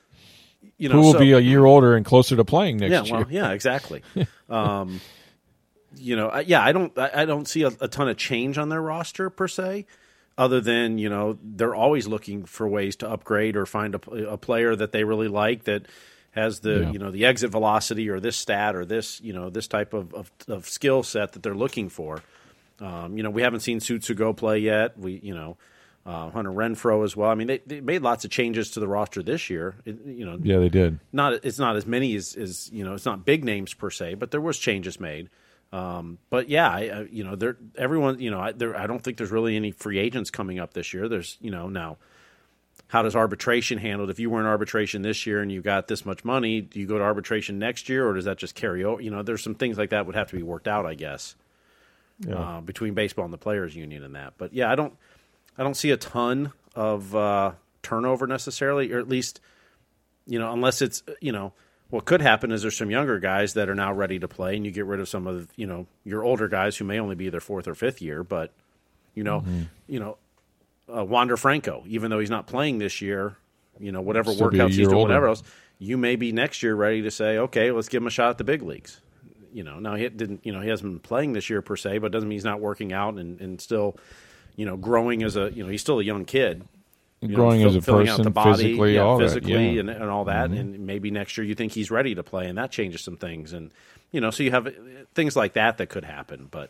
you know, who will so, be a year older and closer to playing next yeah, year. Well, yeah, exactly. um, you know, yeah, I don't, I don't see a, a ton of change on their roster per se, other than, you know, they're always looking for ways to upgrade or find a, a player that they really like that has the, yeah. you know, the exit velocity or this stat or this, you know, this type of, of, of skill set that they're looking for. Um, you know, we haven't seen Tsutsugo play yet. We, you know, uh, Hunter Renfroe as well. I mean, they, they made lots of changes to the roster this year. It, you know, yeah, they did. Not, it's not as many as, as, you know, it's not big names per se, but there was changes made. Um, but yeah, I, I, you know, there, everyone, you know, I, there, I don't think there's really any free agents coming up this year. There's, you know, now how does arbitration handled? If you were in arbitration this year and you got this much money, do you go to arbitration next year or does that just carry over? You know, there's some things like that would have to be worked out, I guess, yeah. uh, between baseball and the players union and that. But yeah, I don't, I don't see a ton of, uh, turnover necessarily, or at least, you know, unless it's, you know, what could happen is there's some younger guys that are now ready to play, and you get rid of some of, you know, your older guys who may only be their fourth or fifth year. But, you know, mm-hmm. you know, uh, Wander Franco, even though he's not playing this year, you know, whatever Still workouts he's doing, older. whatever else, you may be next year ready to say, okay, let's give him a shot at the big leagues. You know, now he didn't, you know, he hasn't been playing this year per se, but it doesn't mean he's not working out and, and still, you know, growing as a, you know, he's still a young kid. You growing know, as a filling person, out the body, physically, yeah, all physically that, yeah. and, and all that, mm-hmm. and maybe next year you think he's ready to play, and that changes some things, and you know, so you have things like that that could happen, but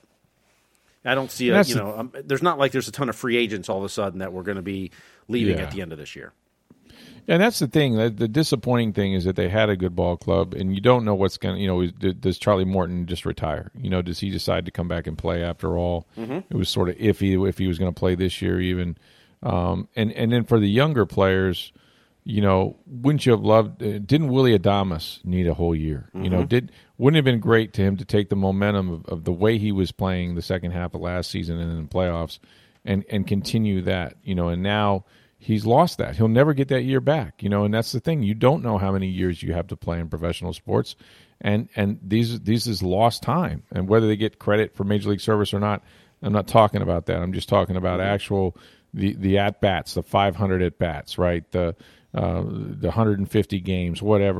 I don't see, a, you know, um, there's not like there's a ton of free agents all of a sudden that we're going to be leaving yeah. at the end of this year. And that's the thing. The, the disappointing thing is that they had a good ball club, and you don't know what's going to, you know, does Charlie Morton just retire? You know, does he decide to come back and play after all? Mm-hmm. It was sort of iffy if he was going to play this year even. Um, and, and then for the younger players, you know, wouldn't you have loved, uh, didn't Willie Adames need a whole year? Mm-hmm. You know, did wouldn't it have been great to him to take the momentum of, of the way he was playing the second half of last season and in the playoffs and, and continue that, you know, and now he's lost that. He'll never get that year back, you know, and that's the thing. You don't know how many years you have to play in professional sports, and, and these, these is lost time. And whether they get credit for Major League Service or not, I'm not talking about that. I'm just talking about actual the, the at-bats, the five hundred at-bats, right, the uh, the one hundred fifty games, whatever.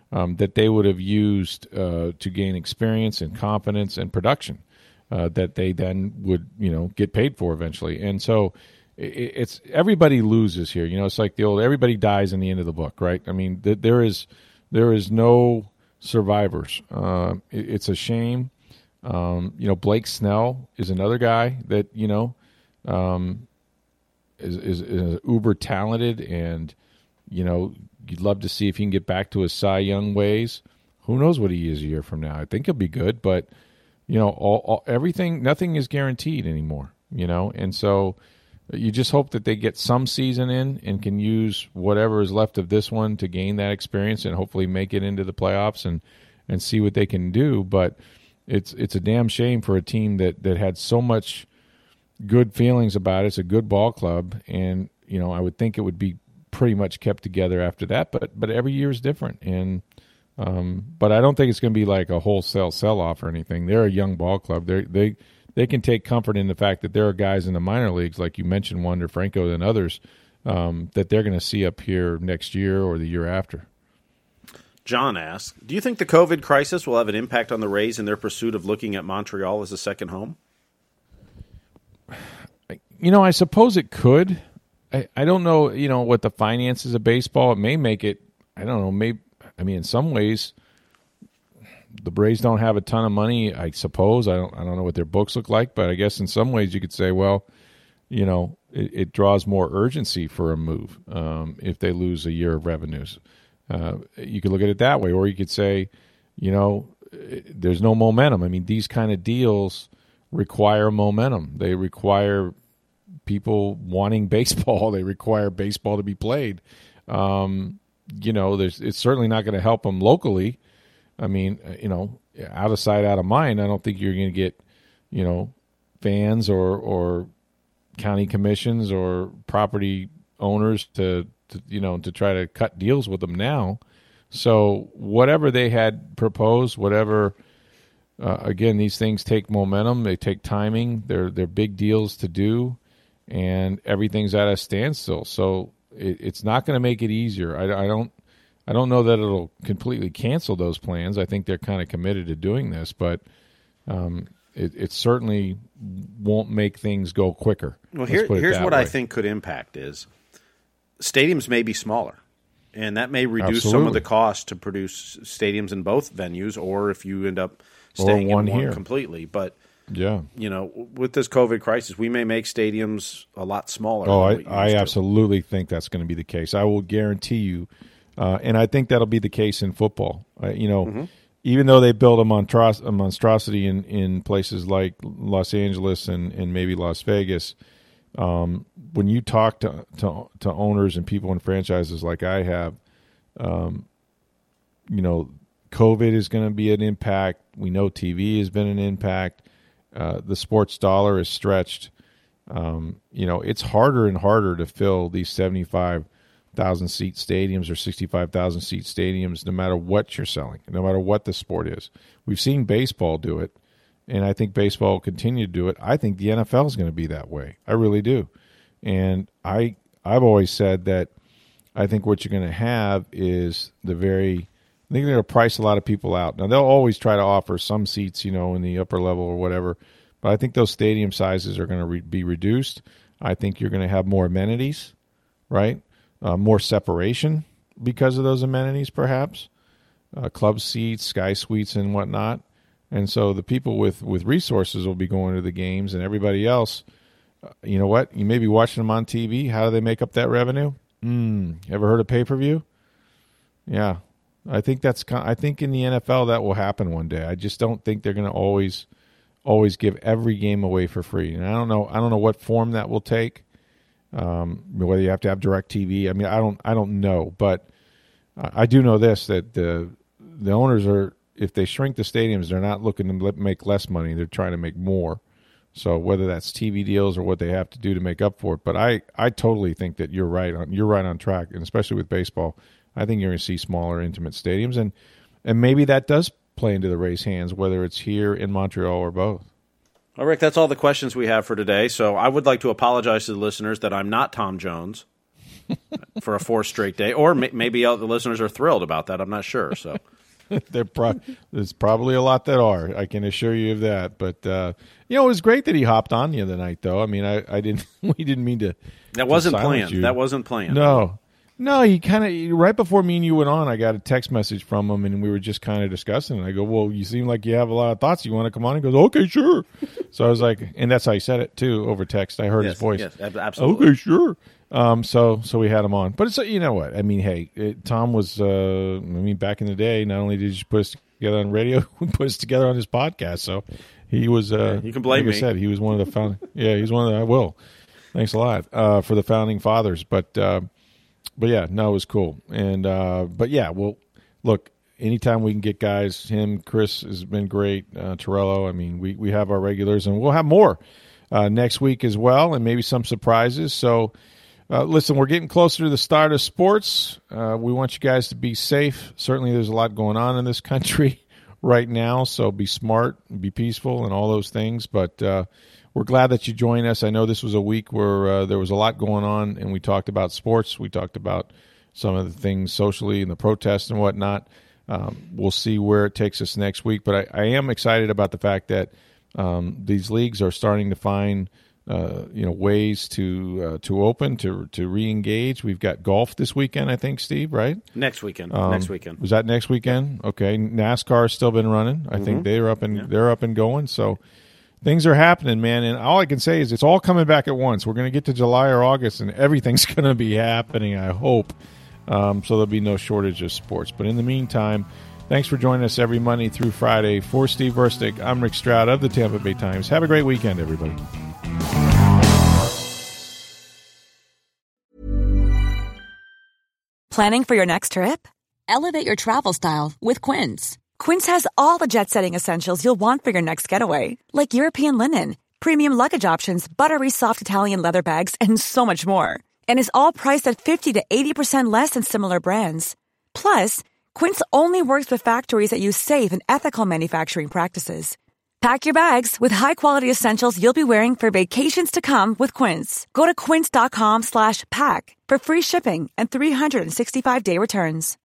um, that they would have used uh, to gain experience and competence and production uh, that they then would, you know, get paid for eventually. And so it, it's everybody loses here. You know, it's like the old everybody dies in the end of the book, right? I mean, th- there is there is no survivors. Uh, it, it's a shame. Um, you know, Blake Snell is another guy that, you know, um, is, is, is uber talented, and, you know, you'd love to see if he can get back to his Cy Young ways. Who knows what he is a year from now? I think he'll be good, but, you know, all, all everything, nothing is guaranteed anymore, you know, and so you just hope that they get some season in and can use whatever is left of this one to gain that experience and hopefully make it into the playoffs and, and see what they can do. But it's it's a damn shame for a team that, that had so much good feelings about it. It's a good ball club, and, you know, I would think it would be pretty much kept together after that, but but every year is different. And um, but I don't think it's going to be like a wholesale sell-off or anything. They're a young ball club. They they they can take comfort in the fact that there are guys in the minor leagues, like you mentioned, Wander Franco and others, um, that they're going to see up here next year or the year after. John asks, do you think the COVID crisis will have an impact on the Rays in their pursuit of looking at Montreal as a second home? You know, I suppose it could. I, I don't know, you know, what the finances of baseball. It may make it, I don't know, maybe, I mean, in some ways, the Braves don't have a ton of money, I suppose. I don't I don't know what their books look like, but I guess in some ways you could say, well, you know, it, it draws more urgency for a move um, if they lose a year of revenues. Uh, you could look at it that way, or you could say, you know, there's no momentum. I mean, these kind of deals require momentum. They require people wanting baseball. They require baseball to be played. Um, you know, there's it's certainly not going to help them locally. I mean, you know, out of sight, out of mind. I don't think you're going to get, you know, fans or or county commissions or property owners to. To, you know, to try to cut deals with them now. So whatever they had proposed, whatever, uh, again, these things take momentum. They take timing. They're they're big deals to do, and everything's at a standstill. So it, it's not going to make it easier. I, I don't I don't know that it'll completely cancel those plans. I think they're kind of committed to doing this, but um, it, it certainly won't make things go quicker. Well, here, here's what way. I think could impact is stadiums may be smaller, and that may reduce Absolutely. some of the cost to produce stadiums in both venues, or if you end up staying one in one here. completely. But, yeah, you know, with this COVID crisis, we may make stadiums a lot smaller. Oh, I, I absolutely think that's going to be the case. I will guarantee you, uh, and I think that'll be the case in football. Uh, you know, mm-hmm. even though they build a, monstros- a monstrosity in, in places like Los Angeles and, and maybe Las Vegas, Um, when you talk to, to to owners and people in franchises like I have, um, you know, COVID is going to be an impact. We know T V has been an impact. Uh, the sports dollar is stretched. Um, you know, it's harder and harder to fill these seventy-five thousand seat stadiums or sixty-five thousand seat stadiums, no matter what you're selling, no matter what the sport is. We've seen baseball do it. And I think baseball will continue to do it. I think the N F L is going to be that way. I really do. And I, I've always said that I think what you're going to have is the very – I think they're going to price a lot of people out. Now, they'll always try to offer some seats, you know, in the upper level or whatever. But I think those stadium sizes are going to re- be reduced. I think you're going to have more amenities, right? Uh, more separation because of those amenities, perhaps. Uh, club seats, sky suites, and whatnot. And so the people with, with resources will be going to the games, and everybody else, uh, you know what? You may be watching them on T V. How do they make up that revenue? Mm, ever heard of pay-per-view? Yeah. I think that's I think in the N F L that will happen one day. I just don't think they're going to always always give every game away for free. And I don't know I don't know what form that will take. Um, whether you have to have DirecTV. I mean, I don't I don't know, but I do know this, that the the owners are, if they shrink the stadiums, they're not looking to make less money. They're trying to make more. So whether that's T V deals or what they have to do to make up for it. But I, I totally think that you're right on you're right on track, and especially with baseball. I think you're going to see smaller, intimate stadiums, and and maybe that does play into the Rays' hands, whether it's here in Montreal or both. Well, Rick, that's all the questions we have for today. So I would like to apologize to the listeners that I'm not Tom Jones for a fourth straight day. Or may, maybe all the listeners are thrilled about that. I'm not sure. So pro- there's probably a lot that are. I can assure you of that. But uh, you know, it was great that he hopped on the other night, though. I mean, I, I didn't. We didn't mean to. That wasn't to silence planned. you. That wasn't planned. No. No, he kind of, right before me and you went on, I got a text message from him, and we were just kind of discussing. And I go, well, you seem like you have a lot of thoughts. You want to come on? He goes, okay, sure. So I was like, and that's how he said it, too, over text. I heard yes, his voice. Yes, absolutely. Okay, sure. Um, so so we had him on. But it's you know what? I mean, hey, it, Tom was, uh, I mean, back in the day, not only did he put us together on radio, he put us together on his podcast. So he was, uh, yeah, you can blame like me. I said, he was one of the founding, yeah, he's one of the, I will. Thanks a lot uh, for the founding fathers. But, uh, But yeah, no, it was cool. And uh, but yeah, well, look, anytime we can get guys, him, Chris has been great, uh, Torello. I mean, we we have our regulars, and we'll have more uh, next week as well, and maybe some surprises. So, uh, listen, we're getting closer to the start of sports. Uh, we want you guys to be safe. Certainly, there's a lot going on in this country right now, so be smart, be peaceful, and all those things. But uh, we're glad that you joined us. I know this was a week where uh, there was a lot going on, and we talked about sports. We talked about some of the things socially and the protests and whatnot. Um, we'll see where it takes us next week. But I, I am excited about the fact that um, these leagues are starting to find uh, you know ways to uh, to open, to to re-engage. We've got golf this weekend, I think, Steve, right? Next weekend. Um, next weekend. Was that next weekend? Okay. NASCAR has still been running. I mm-hmm. think they're up and yeah. they're up and going. So things are happening, man, and all I can say is it's all coming back at once. We're going to get to July or August, and everything's going to be happening, I hope. Um, so there'll be no shortage of sports. But in the meantime, thanks for joining us every Monday through Friday. For Steve Verstick, I'm Rick Stroud of the Tampa Bay Times. Have a great weekend, everybody. Planning for your next trip? Elevate your travel style with Quince. Quince has all the jet-setting essentials you'll want for your next getaway, like European linen, premium luggage options, buttery soft Italian leather bags, and so much more. And is all priced at fifty to eighty percent less than similar brands. Plus, Quince only works with factories that use safe and ethical manufacturing practices. Pack your bags with high-quality essentials you'll be wearing for vacations to come with Quince. Go to quince.com slash pack for free shipping and three sixty-five day returns.